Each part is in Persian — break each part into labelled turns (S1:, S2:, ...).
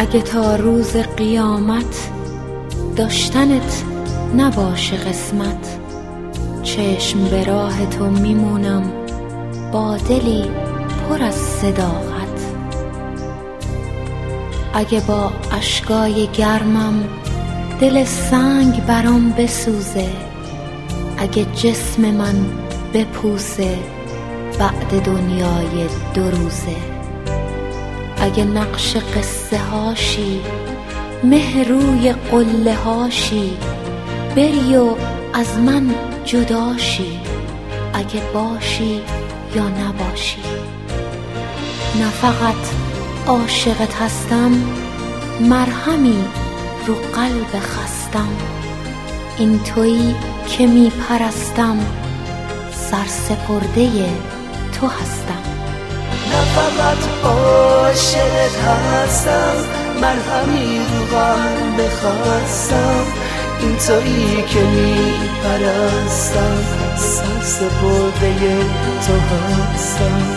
S1: اگه تا روز قیامت داشتنت نباشه قسمت، چشم به راه تو میمونم با دلی پر از صداقت. اگه با اشکای گرمم دل سنگ برام بسوزه، اگه جسم من بپوسه بعد دنیای دو روزه، اگه نقش قصه هاشی مه روی قله هاشی، بری و از من جداشی، اگه باشی یا نباشی. نه فقط عاشقت هستم، مرهمی رو قلب خستم، این تویی که میپرستم، سرسپرده تو هستم.
S2: نه فقط عاشقت هستم، مرهمی رو قلب خستم، این تویی که میپرستم، سرسپرده تو هستم.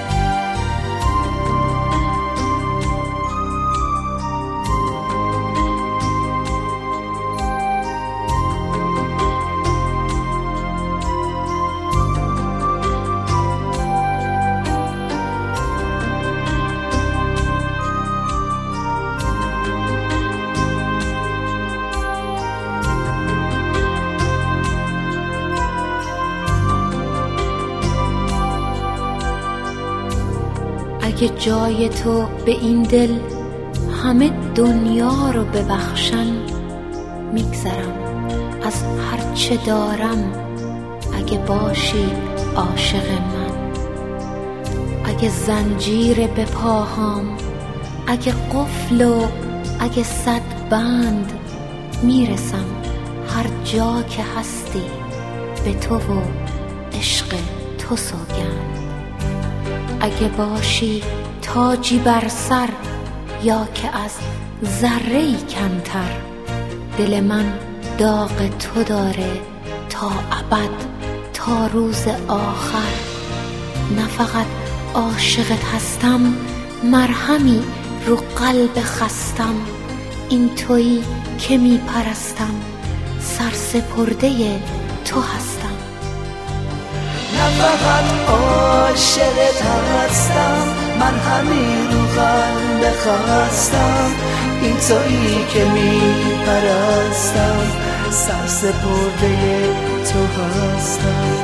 S1: اگه جای تو به این دل همه دنیا رو ببخشن، میگذرم از هر چه دارم اگه باشی عاشق من. اگه زنجیر به پاهام، اگه قفل و اگه صد بند، میرسم هر جا که هستی به تو و عشق تو سوگند. اگه باشی تاجی بر سر یا که از ذره‌ای کمتر، دل من داغ تو داره تا ابد، تا روز آخر. نه فقط عاشقت هستم، مرهمی رو قلب خستم، این تویی که میپرستم، سرسپرده تو هستم.
S2: نه فقط عاشقت هستم، من همین رو قلب خستم، این تویی که میپرستم، سرسپرده تو هستم.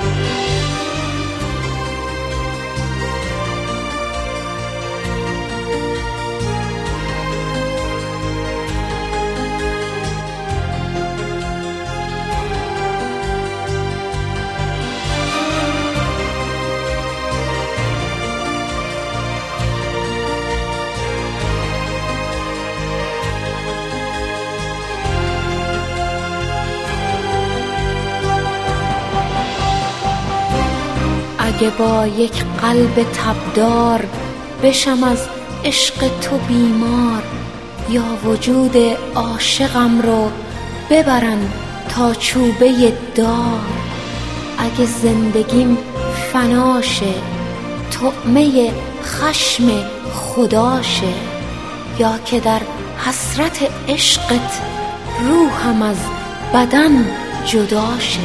S1: اگه با یک قلب تبدار بشم از عشق تو بیمار، یا وجود عاشقم رو ببرن تا چوبه دار. اگه زندگیم فناشه، طعمه خشم خداشه، یا که در حسرت عشقت روحم از بدن جداشه.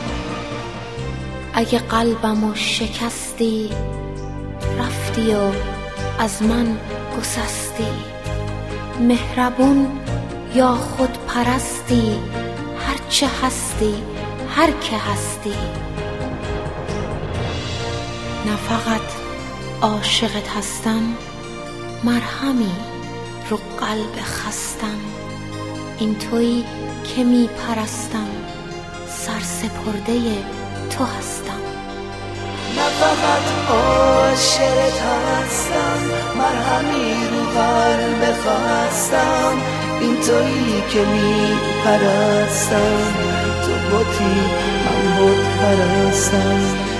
S1: اگه قلبمو شکستی رفتی و از من گسستی، مهربون یا خود پرستی، هرچه هستی هر که هستی. نه فقط عاشقت هستم، مرهمی رو قلب خستم، این تویی که میپرستم، سرسپرده تو هستم.
S2: نه فقط عاشقت هستم، مرهمی رو قلب خستم، این تویی که میپرستم، تو بودی من بود پرستم.